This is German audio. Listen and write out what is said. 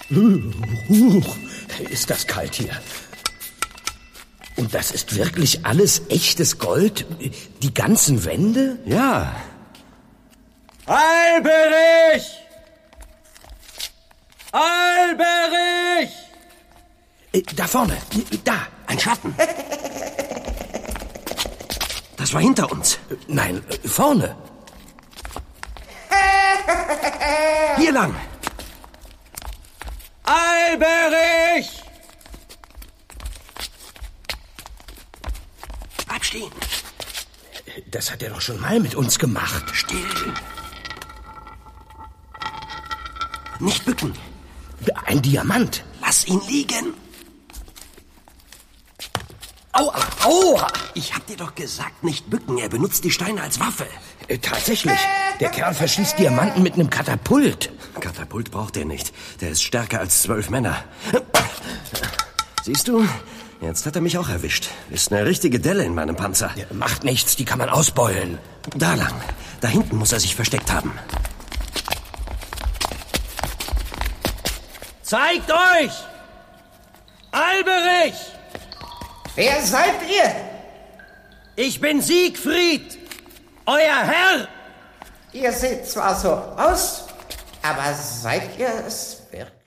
Ist das kalt hier. Und das ist wirklich alles echtes Gold? Die ganzen Wände? Ja. Alberich! Alberich! Da vorne, da. Ein Schatten. Das war hinter uns. Nein, vorne. Hier lang. Alberich! Bleib stehen. Das hat er doch schon mal mit uns gemacht. Still. Nicht bücken. Ein Diamant. Lass ihn liegen. Aua, aua. Ich hab dir doch gesagt, nicht bücken. Er benutzt die Steine als Waffe. Tatsächlich. Der Kerl verschießt Diamanten mit einem Katapult. Katapult braucht er nicht. Der ist stärker als 12 Männer. Siehst du? Jetzt hat er mich auch erwischt. Ist eine richtige Delle in meinem Panzer. Ja, macht nichts, die kann man ausbeulen. Da lang. Da hinten muss er sich versteckt haben. Zeigt euch! Alberich! Wer seid ihr? Ich bin Siegfried, euer Herr! Ihr seht zwar so aus, aber seid ihr es wirklich?